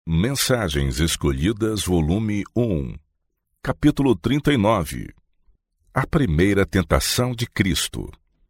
Mensagens Escolhidas, volume 1, capítulo 39. A primeira tentação de Cristo.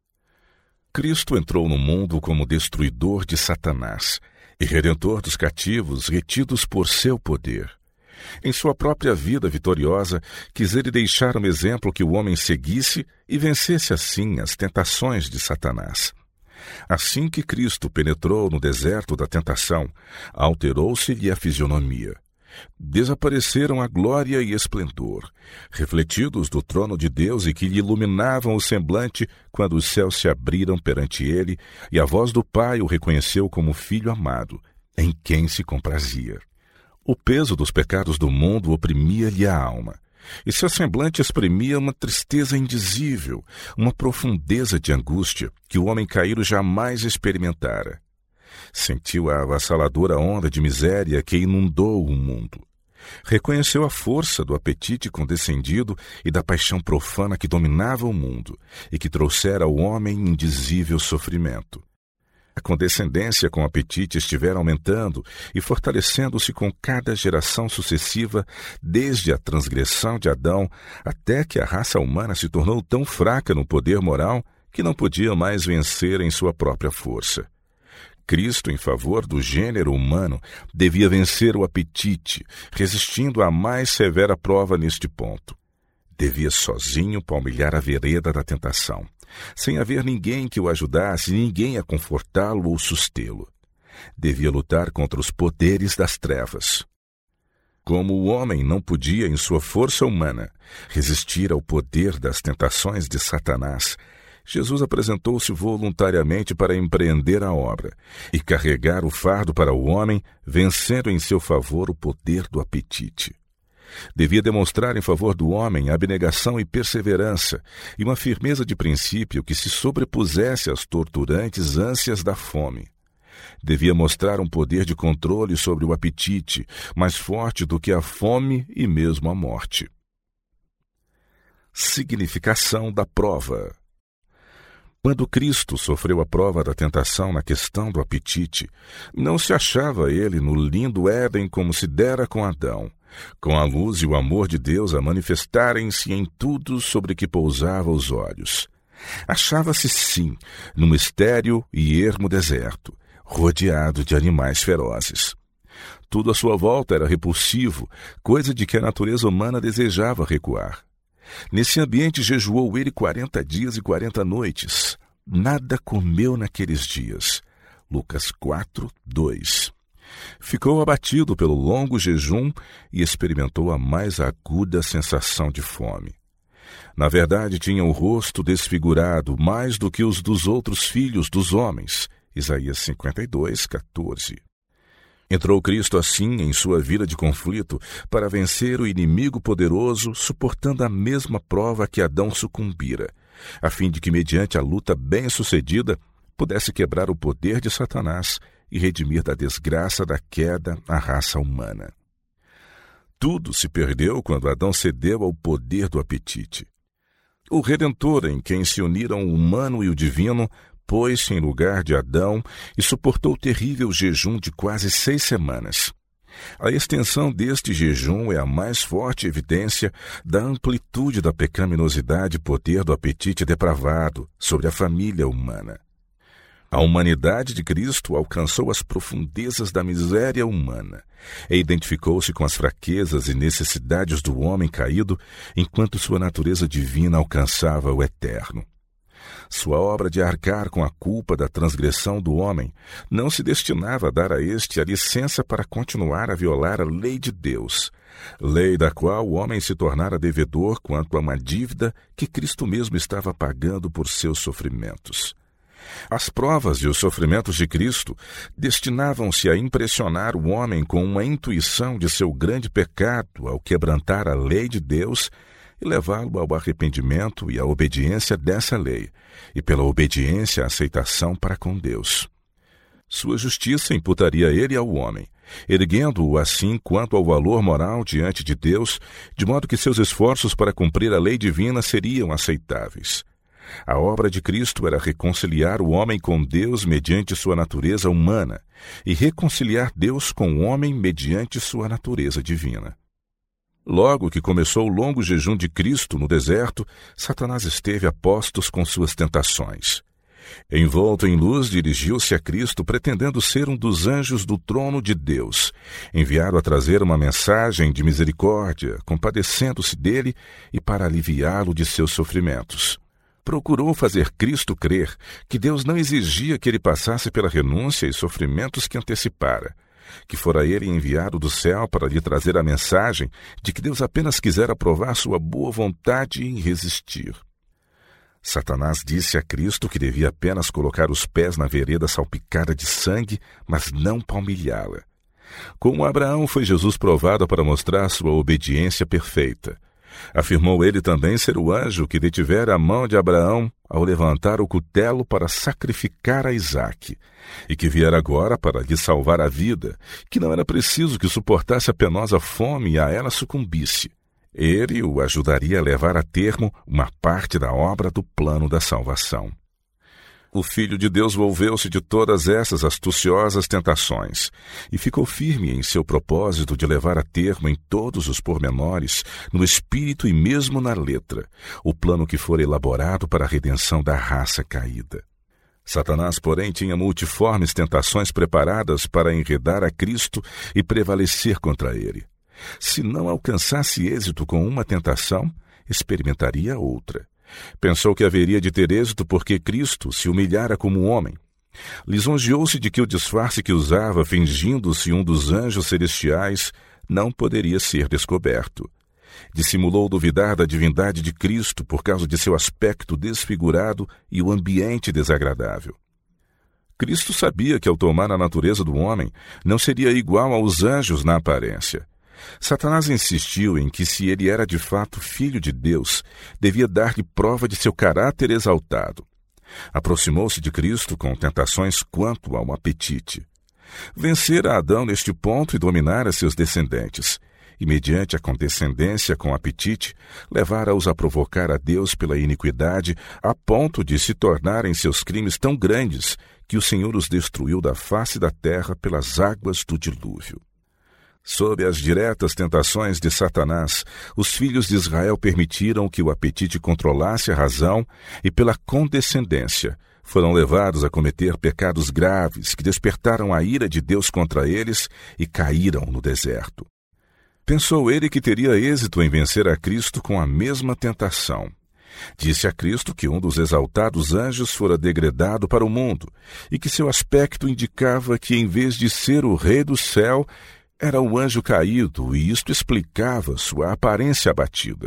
Cristo entrou no mundo como destruidor de Satanás e redentor dos cativos retidos por seu poder. Em sua própria vida vitoriosa, quis ele deixar um exemplo que o homem seguisse e vencesse assim as tentações de Satanás. Assim que Cristo penetrou no deserto da tentação, alterou-se-lhe a fisionomia. Desapareceram a glória e esplendor, refletidos do trono de Deus e que lhe iluminavam o semblante quando os céus se abriram perante ele e a voz do Pai o reconheceu como Filho amado, em quem se comprazia. O peso dos pecados do mundo oprimia-lhe a alma, e seu semblante exprimia uma tristeza indizível, uma profundeza de angústia que o homem caído jamais experimentara. Sentiu a avassaladora onda de miséria que inundou o mundo. Reconheceu a força do apetite condescendido e da paixão profana que dominava o mundo e que trouxera ao homem indizível sofrimento. A condescendência com o apetite estivera aumentando e fortalecendo-se com cada geração sucessiva, desde a transgressão de Adão até que a raça humana se tornou tão fraca no poder moral que não podia mais vencer em sua própria força. Cristo, em favor do gênero humano, devia vencer o apetite, resistindo à mais severa prova neste ponto. Devia sozinho palmilhar a vereda da tentação, sem haver ninguém que o ajudasse, ninguém a confortá-lo ou sustê-lo. Devia lutar contra os poderes das trevas. Como o homem não podia, em sua força humana, resistir ao poder das tentações de Satanás, Jesus apresentou-se voluntariamente para empreender a obra e carregar o fardo para o homem, vencendo em seu favor o poder do apetite. Devia demonstrar em favor do homem abnegação e perseverança e uma firmeza de princípio que se sobrepusesse às torturantes ânsias da fome. Devia mostrar um poder de controle sobre o apetite, mais forte do que a fome e mesmo a morte. Significação da prova. Quando Cristo sofreu a prova da tentação na questão do apetite, não se achava ele no lindo Éden como se dera com Adão, com a luz e o amor de Deus a manifestarem-se em tudo sobre que pousava os olhos. Achava-se, sim, num estéril e ermo deserto, rodeado de animais ferozes. Tudo à sua volta era repulsivo, coisa de que a natureza humana desejava recuar. Nesse ambiente jejuou ele 40 dias e 40 noites. Nada comeu naqueles dias. Lucas 4, 2. Ficou abatido pelo longo jejum e experimentou a mais aguda sensação de fome. Na verdade, tinha o rosto desfigurado mais do que os dos outros filhos dos homens. Isaías 52, 14. Entrou Cristo assim em sua vida de conflito para vencer o inimigo poderoso, suportando a mesma prova que Adão sucumbira, a fim de que, mediante a luta bem-sucedida, pudesse quebrar o poder de Satanás e redimir da desgraça da queda a raça humana. Tudo se perdeu quando Adão cedeu ao poder do apetite. O Redentor, em quem se uniram o humano e o divino, pôs-se em lugar de Adão e suportou o terrível jejum de quase 6 semanas. A extensão deste jejum é a mais forte evidência da amplitude da pecaminosidade e poder do apetite depravado sobre a família humana. A humanidade de Cristo alcançou as profundezas da miséria humana e identificou-se com as fraquezas e necessidades do homem caído, enquanto sua natureza divina alcançava o eterno. Sua obra de arcar com a culpa da transgressão do homem não se destinava a dar a este a licença para continuar a violar a lei de Deus, lei da qual o homem se tornara devedor quanto a uma dívida que Cristo mesmo estava pagando por seus sofrimentos. As provas e os sofrimentos de Cristo destinavam-se a impressionar o homem com uma intuição de seu grande pecado ao quebrantar a lei de Deus e levá-lo ao arrependimento e à obediência dessa lei, e pela obediência à aceitação para com Deus. Sua justiça imputaria ele ao homem, erguendo-o assim quanto ao valor moral diante de Deus, de modo que seus esforços para cumprir a lei divina seriam aceitáveis. A obra de Cristo era reconciliar o homem com Deus mediante sua natureza humana e reconciliar Deus com o homem mediante sua natureza divina. Logo que começou o longo jejum de Cristo no deserto, Satanás esteve a postos com suas tentações. Envolto em luz, dirigiu-se a Cristo pretendendo ser um dos anjos do trono de Deus, enviado a trazer uma mensagem de misericórdia, compadecendo-se dele e para aliviá-lo de seus sofrimentos. Procurou fazer Cristo crer que Deus não exigia que ele passasse pela renúncia e sofrimentos que antecipara, que fora ele enviado do céu para lhe trazer a mensagem de que Deus apenas quisera provar sua boa vontade em resistir. Satanás disse a Cristo que devia apenas colocar os pés na vereda salpicada de sangue, mas não palmilhá-la. Como Abraão, foi Jesus provado para mostrar sua obediência perfeita. Afirmou ele também ser o anjo que detivera a mão de Abraão ao levantar o cutelo para sacrificar a Isaque, e que viera agora para lhe salvar a vida, que não era preciso que suportasse a penosa fome e a ela sucumbisse. Ele o ajudaria a levar a termo uma parte da obra do plano da salvação. O Filho de Deus volveu-se de todas essas astuciosas tentações e ficou firme em seu propósito de levar a termo em todos os pormenores, no espírito e mesmo na letra, o plano que fora elaborado para a redenção da raça caída. Satanás, porém, tinha multiformes tentações preparadas para enredar a Cristo e prevalecer contra ele. Se não alcançasse êxito com uma tentação, experimentaria outra. Pensou que haveria de ter êxito porque Cristo se humilhara como homem. Lisonjeou-se de que o disfarce que usava, fingindo-se um dos anjos celestiais, não poderia ser descoberto. Dissimulou duvidar da divindade de Cristo por causa de seu aspecto desfigurado e o ambiente desagradável. Cristo sabia que ao tomar a natureza do homem, não seria igual aos anjos na aparência. Satanás insistiu em que, se ele era de fato filho de Deus, devia dar-lhe prova de seu caráter exaltado. Aproximou-se de Cristo com tentações quanto ao apetite. Vencera Adão neste ponto e dominara seus descendentes, e mediante a condescendência com apetite, levara-os a provocar a Deus pela iniquidade, a ponto de se tornarem seus crimes tão grandes que o Senhor os destruiu da face da terra pelas águas do dilúvio. Sob as diretas tentações de Satanás, os filhos de Israel permitiram que o apetite controlasse a razão e, pela condescendência, foram levados a cometer pecados graves que despertaram a ira de Deus contra eles e caíram no deserto. Pensou ele que teria êxito em vencer a Cristo com a mesma tentação. Disse a Cristo que um dos exaltados anjos fora degradado para o mundo e que seu aspecto indicava que, em vez de ser o rei do céu, era o anjo caído, e isto explicava sua aparência abatida.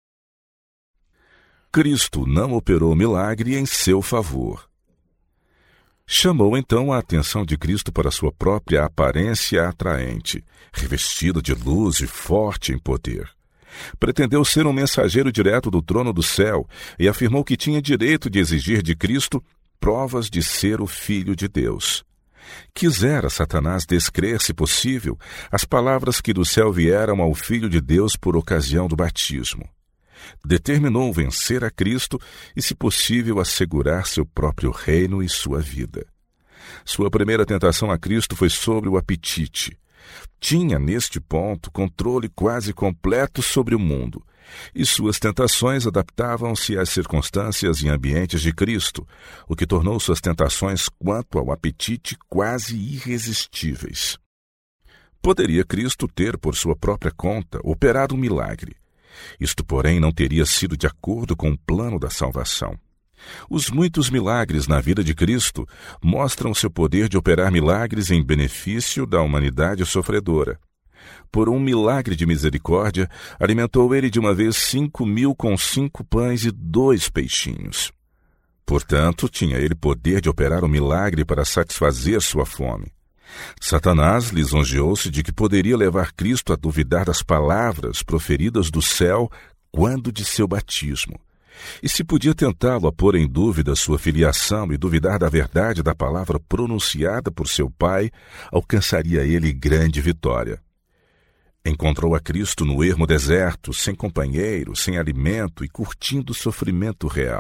Cristo não operou milagre em seu favor. Chamou então a atenção de Cristo para sua própria aparência atraente, revestida de luz e forte em poder. Pretendeu ser um mensageiro direto do trono do céu e afirmou que tinha direito de exigir de Cristo provas de ser o Filho de Deus. Quisera Satanás descrer, se possível, as palavras que do céu vieram ao Filho de Deus por ocasião do batismo. Determinou vencer a Cristo e, se possível, assegurar seu próprio reino e sua vida. Sua primeira tentação a Cristo foi sobre o apetite. Tinha, neste ponto, controle quase completo sobre o mundo, e suas tentações adaptavam-se às circunstâncias e ambientes de Cristo, o que tornou suas tentações quanto ao apetite quase irresistíveis. Poderia Cristo ter, por sua própria conta, operado um milagre. Isto, porém, não teria sido de acordo com o plano da salvação. Os muitos milagres na vida de Cristo mostram seu poder de operar milagres em benefício da humanidade sofredora. Por um milagre de misericórdia, alimentou ele de uma vez 5.000 com 5 pães e 2 peixinhos. Portanto, tinha ele poder de operar um milagre para satisfazer sua fome. Satanás lisonjeou-se de que poderia levar Cristo a duvidar das palavras proferidas do céu quando de seu batismo. E se podia tentá-lo a pôr em dúvida sua filiação e duvidar da verdade da palavra pronunciada por seu pai, alcançaria ele grande vitória. Encontrou a Cristo no ermo deserto, sem companheiro, sem alimento e curtindo o sofrimento real.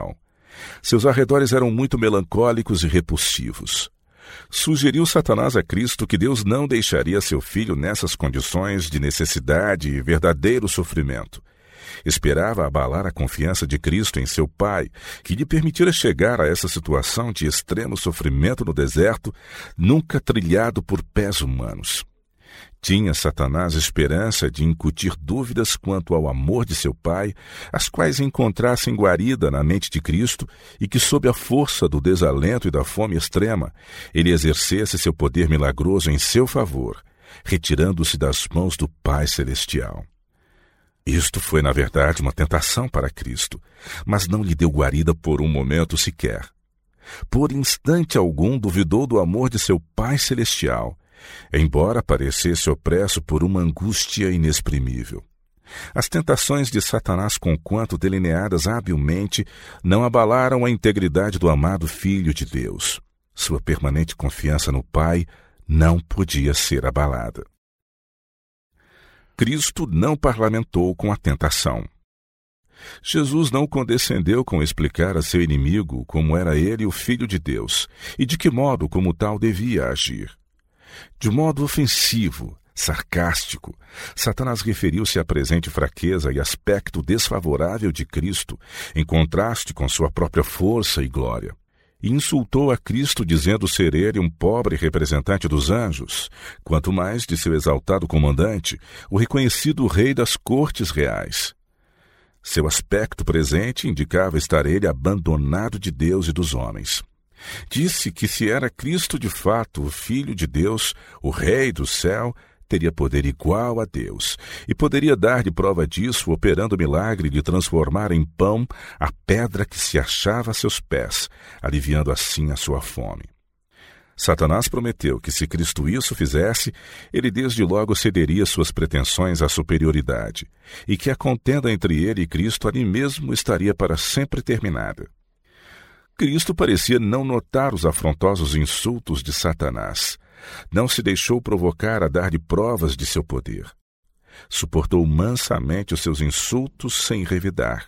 Seus arredores eram muito melancólicos e repulsivos. Sugeriu Satanás a Cristo que Deus não deixaria seu filho nessas condições de necessidade e verdadeiro sofrimento. Esperava abalar a confiança de Cristo em seu Pai, que lhe permitira chegar a essa situação de extremo sofrimento no deserto, nunca trilhado por pés humanos. Tinha Satanás esperança de incutir dúvidas quanto ao amor de seu Pai, as quais encontrassem guarida na mente de Cristo e que, sob a força do desalento e da fome extrema, ele exercesse seu poder milagroso em seu favor, retirando-se das mãos do Pai Celestial. Isto foi, na verdade, uma tentação para Cristo, mas não lhe deu guarida por um momento sequer. Por instante algum duvidou do amor de seu Pai Celestial, embora parecesse opresso por uma angústia inexprimível. As tentações de Satanás, conquanto delineadas habilmente, não abalaram a integridade do amado Filho de Deus. Sua permanente confiança no Pai não podia ser abalada. Cristo não parlamentou com a tentação. Jesus não condescendeu com explicar a seu inimigo como era ele o Filho de Deus e de que modo como tal devia agir. De modo ofensivo, sarcástico, Satanás referiu-se à presente fraqueza e aspecto desfavorável de Cristo, em contraste com sua própria força e glória. E insultou a Cristo dizendo ser ele um pobre representante dos anjos, quanto mais de seu exaltado comandante, o reconhecido rei das cortes reais. Seu aspecto presente indicava estar ele abandonado de Deus e dos homens. Disse que se era Cristo de fato o Filho de Deus, o Rei do céu, teria poder igual a Deus, e poderia dar-lhe prova disso operando o milagre de transformar em pão a pedra que se achava a seus pés, aliviando assim a sua fome. Satanás prometeu que se Cristo isso fizesse, ele desde logo cederia suas pretensões à superioridade, e que a contenda entre ele e Cristo ali mesmo estaria para sempre terminada. Cristo parecia não notar os afrontosos insultos de Satanás. Não se deixou provocar a dar-lhe provas de seu poder. Suportou mansamente os seus insultos sem revidar.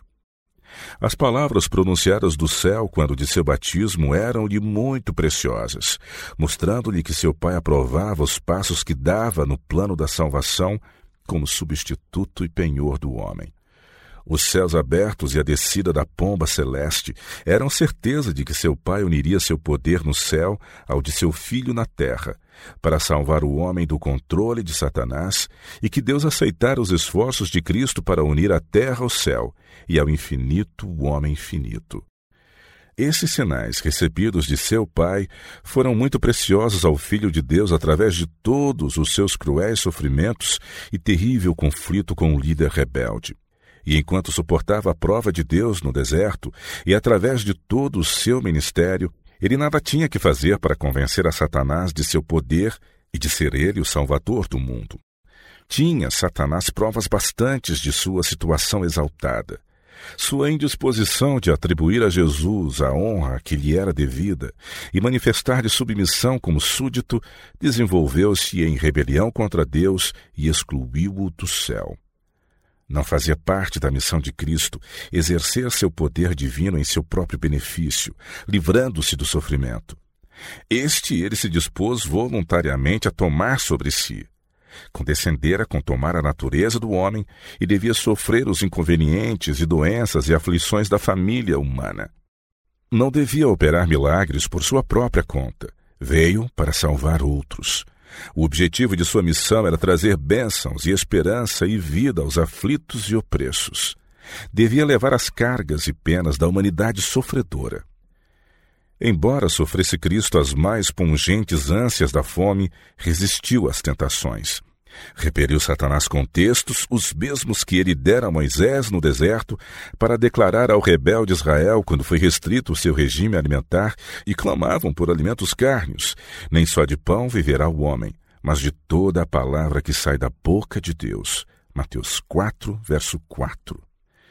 As palavras pronunciadas do céu quando de seu batismo eram-lhe muito preciosas, mostrando-lhe que seu Pai aprovava os passos que dava no plano da salvação como substituto e penhor do homem. Os céus abertos e a descida da pomba celeste eram certeza de que seu Pai uniria seu poder no céu ao de seu Filho na terra, para salvar o homem do controle de Satanás, e que Deus aceitara os esforços de Cristo para unir a terra ao céu e ao infinito o homem finito. Esses sinais recebidos de seu Pai foram muito preciosos ao Filho de Deus através de todos os seus cruéis sofrimentos e terrível conflito com o líder rebelde. E enquanto suportava a prova de Deus no deserto, e através de todo o seu ministério, ele nada tinha que fazer para convencer a Satanás de seu poder e de ser ele o salvador do mundo. Tinha Satanás provas bastantes de sua situação exaltada. Sua indisposição de atribuir a Jesus a honra que lhe era devida e manifestar-lhe submissão como súdito desenvolveu-se em rebelião contra Deus e excluiu-o do céu. Não fazia parte da missão de Cristo exercer seu poder divino em seu próprio benefício, livrando-se do sofrimento. Ele se dispôs voluntariamente a tomar sobre si. Condescendera com tomar a natureza do homem e devia sofrer os inconvenientes e doenças e aflições da família humana. Não devia operar milagres por sua própria conta. Veio para salvar outros. O objetivo de sua missão era trazer bênçãos e esperança e vida aos aflitos e opressos. Devia levar as cargas e penas da humanidade sofredora. Embora sofresse Cristo as mais pungentes ânsias da fome, resistiu às tentações. Repeliu Satanás com textos, os mesmos que ele dera a Moisés no deserto, para declarar ao rebelde Israel quando foi restrito o seu regime alimentar e clamavam por alimentos cárneos. Nem só de pão viverá o homem, mas de toda a palavra que sai da boca de Deus. Mateus 4, verso 4.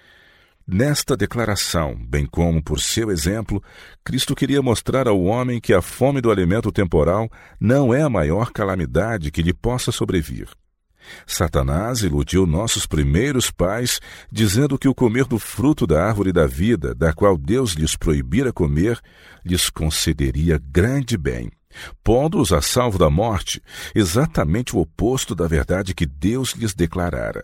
Nesta declaração, bem como por seu exemplo, Cristo queria mostrar ao homem que a fome do alimento temporal não é a maior calamidade que lhe possa sobrevir. Satanás iludiu nossos primeiros pais, dizendo que o comer do fruto da árvore da vida, da qual Deus lhes proibira comer, lhes concederia grande bem, pondo-os a salvo da morte, exatamente o oposto da verdade que Deus lhes declarara.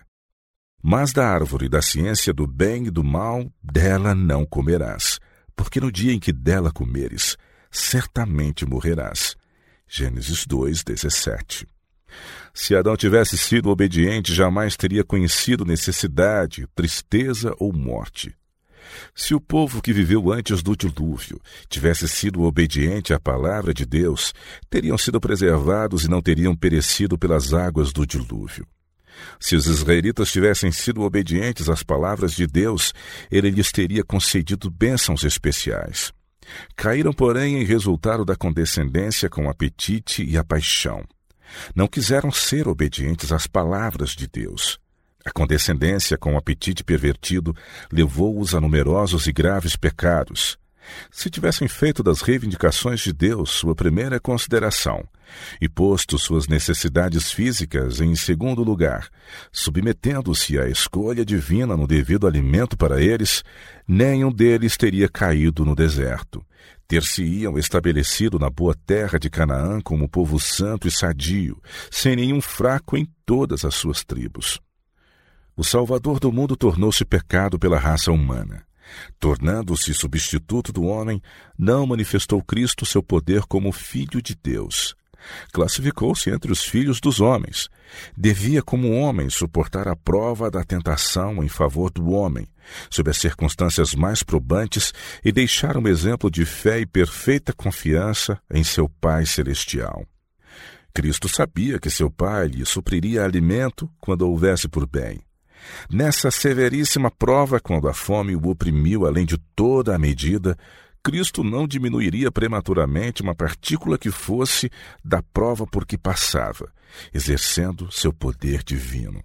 Mas da árvore da ciência do bem e do mal, dela não comerás, porque no dia em que dela comeres, certamente morrerás. Gênesis 2:17. Se Adão tivesse sido obediente, jamais teria conhecido necessidade, tristeza ou morte. Se o povo que viveu antes do dilúvio tivesse sido obediente à palavra de Deus, teriam sido preservados e não teriam perecido pelas águas do dilúvio. Se os israelitas tivessem sido obedientes às palavras de Deus, ele lhes teria concedido bênçãos especiais. Caíram, porém, em resultado da condescendência com o apetite e a paixão. Não quiseram ser obedientes às palavras de Deus. A condescendência com o apetite pervertido levou-os a numerosos e graves pecados. Se tivessem feito das reivindicações de Deus sua primeira consideração e posto suas necessidades físicas em segundo lugar, submetendo-se à escolha divina no devido alimento para eles, nenhum deles teria caído no deserto. Ter-se-iam estabelecido na boa terra de Canaã como povo santo e sadio, sem nenhum fraco em todas as suas tribos. O Salvador do mundo tornou-se pecado pela raça humana. Tornando-se substituto do homem, não manifestou Cristo seu poder como Filho de Deus. Classificou-se entre os filhos dos homens. Devia, como homem, suportar a prova da tentação em favor do homem, sob as circunstâncias mais probantes, e deixar um exemplo de fé e perfeita confiança em seu Pai Celestial. Cristo sabia que seu Pai lhe supriria alimento quando houvesse por bem. Nessa severíssima prova, quando a fome o oprimiu além de toda a medida, Cristo não diminuiria prematuramente uma partícula que fosse da prova por que passava, exercendo seu poder divino.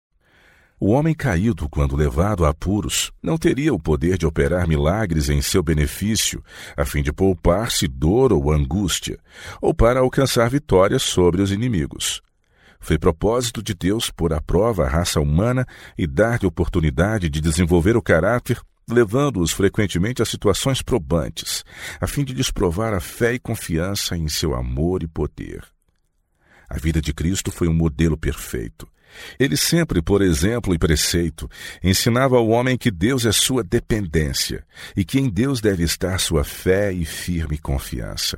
O homem caído, quando levado a apuros, não teria o poder de operar milagres em seu benefício, a fim de poupar-se dor ou angústia, ou para alcançar vitória sobre os inimigos. Foi propósito de Deus pôr à prova a raça humana e dar-lhe oportunidade de desenvolver o caráter, levando-os frequentemente a situações probantes, a fim de lhes provar a fé e confiança em seu amor e poder. A vida de Cristo foi um modelo perfeito. Ele sempre, por exemplo e preceito, ensinava ao homem que Deus é sua dependência e que em Deus deve estar sua fé e firme confiança.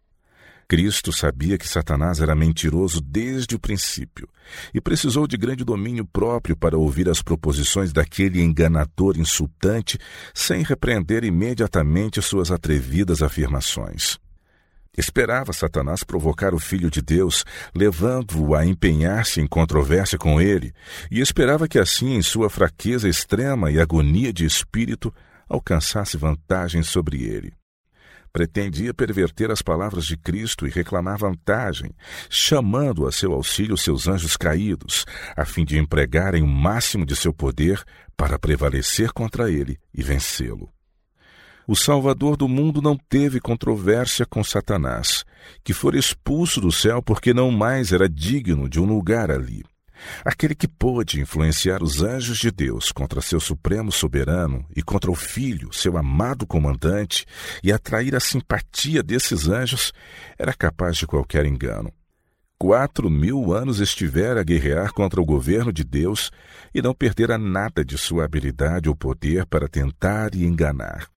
Cristo sabia que Satanás era mentiroso desde o princípio e precisou de grande domínio próprio para ouvir as proposições daquele enganador insultante sem repreender imediatamente suas atrevidas afirmações. Esperava Satanás provocar o Filho de Deus, levando-o a empenhar-se em controvérsia com ele, e esperava que assim, em sua fraqueza extrema e agonia de espírito, alcançasse vantagem sobre ele. Pretendia perverter as palavras de Cristo e reclamar vantagem, chamando a seu auxílio seus anjos caídos, a fim de empregarem o máximo de seu poder para prevalecer contra ele e vencê-lo. O Salvador do mundo não teve controvérsia com Satanás, que fora expulso do céu porque não mais era digno de um lugar ali. Aquele que pôde influenciar os anjos de Deus contra seu supremo soberano e contra o Filho, seu amado comandante, e atrair a simpatia desses anjos, era capaz de qualquer engano. 4.000 anos estivera a guerrear contra o governo de Deus e não perdera nada de sua habilidade ou poder para tentar e enganar.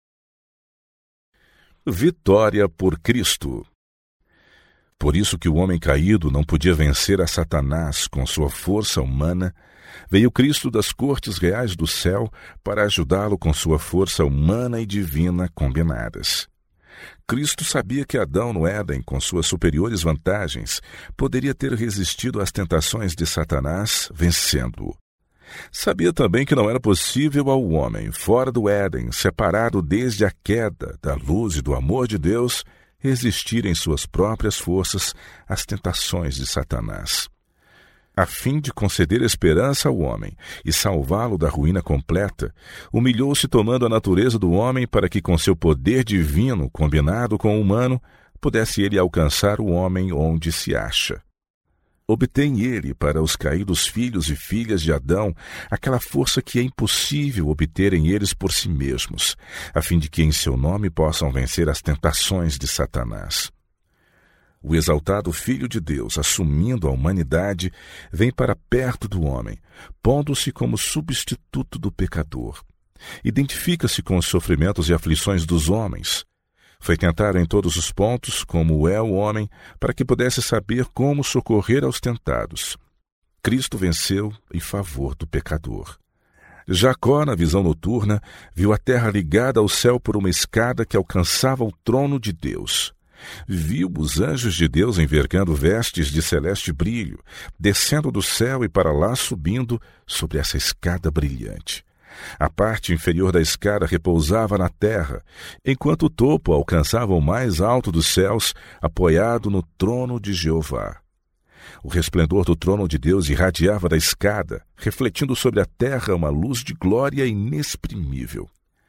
Vitória por Cristo. Por isso que o homem caído não podia vencer a Satanás com sua força humana, veio Cristo das cortes reais do céu para ajudá-lo com sua força humana e divina combinadas. Cristo sabia que Adão no Éden, com suas superiores vantagens, poderia ter resistido às tentações de Satanás, vencendo-o. Sabia também que não era possível ao homem, fora do Éden, separado desde a queda da luz e do amor de Deus, resistir em suas próprias forças às tentações de Satanás. A fim de conceder esperança ao homem e salvá-lo da ruína completa, humilhou-se tomando a natureza do homem para que com seu poder divino, combinado com o humano, pudesse ele alcançar o homem onde se acha. obtém ele para os caídos filhos e filhas de Adão aquela força que é impossível obterem eles por si mesmos, a fim de que em seu nome possam vencer as tentações de Satanás. O exaltado Filho de Deus, assumindo a humanidade, vem para perto do homem, pondo-se como substituto do pecador. Identifica-se com os sofrimentos e aflições dos homens. Foi tentado em todos os pontos, como é o homem, para que pudesse saber como socorrer aos tentados. Cristo venceu em favor do pecador. Jacó, na visão noturna, viu a terra ligada ao céu por uma escada que alcançava o trono de Deus. Viu os anjos de Deus envergando vestes de celeste brilho, descendo do céu e para lá subindo sobre essa escada brilhante. A parte inferior da escada repousava na terra, enquanto o topo alcançava o mais alto dos céus, apoiado no trono de Jeová. O resplendor do trono de Deus irradiava da escada, refletindo sobre a terra uma luz de glória inexprimível.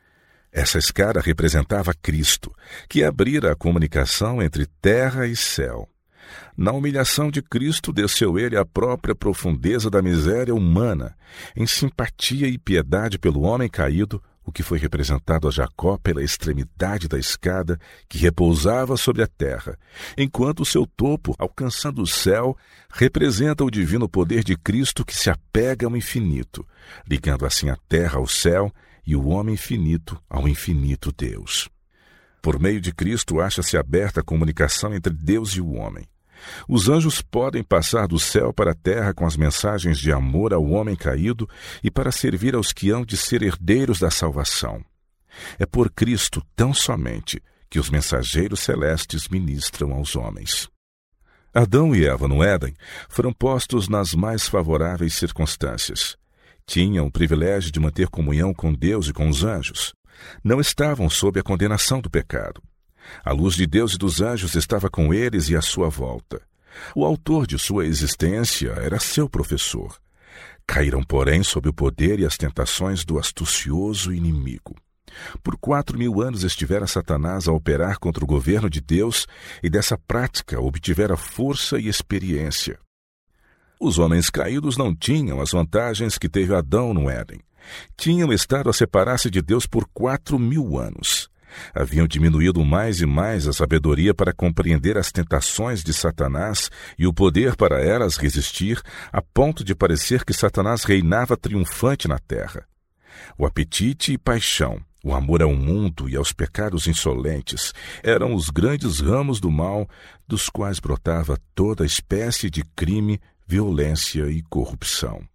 Essa escada representava Cristo, que abrira a comunicação entre terra e céu. Na humilhação de Cristo, desceu ele à própria profundeza da miséria humana, em simpatia e piedade pelo homem caído, o que foi representado a Jacó pela extremidade da escada que repousava sobre a terra, enquanto o seu topo, alcançando o céu, representa o divino poder de Cristo que se apega ao infinito, ligando assim a terra ao céu e o homem finito ao infinito Deus. Por meio de Cristo acha-se aberta a comunicação entre Deus e o homem. Os anjos podem passar do céu para a terra com as mensagens de amor ao homem caído e para servir aos que hão de ser herdeiros da salvação. É por Cristo tão somente que os mensageiros celestes ministram aos homens. Adão e Eva no Éden foram postos nas mais favoráveis circunstâncias. Tinham o privilégio de manter comunhão com Deus e com os anjos. Não estavam sob a condenação do pecado. A luz de Deus e dos anjos estava com eles e à sua volta. O autor de sua existência era seu professor. Caíram, porém, sob o poder e as tentações do astucioso inimigo. Por 4.000 anos estivera Satanás a operar contra o governo de Deus e dessa prática obtivera força e experiência. Os homens caídos não tinham as vantagens que teve Adão no Éden. Tinham estado a separar-se de Deus por 4.000 anos. Haviam diminuído mais e mais a sabedoria para compreender as tentações de Satanás e o poder para elas resistir, a ponto de parecer que Satanás reinava triunfante na terra. O apetite e paixão, o amor ao mundo e aos pecados insolentes eram os grandes ramos do mal, dos quais brotava toda espécie de crime, violência e corrupção.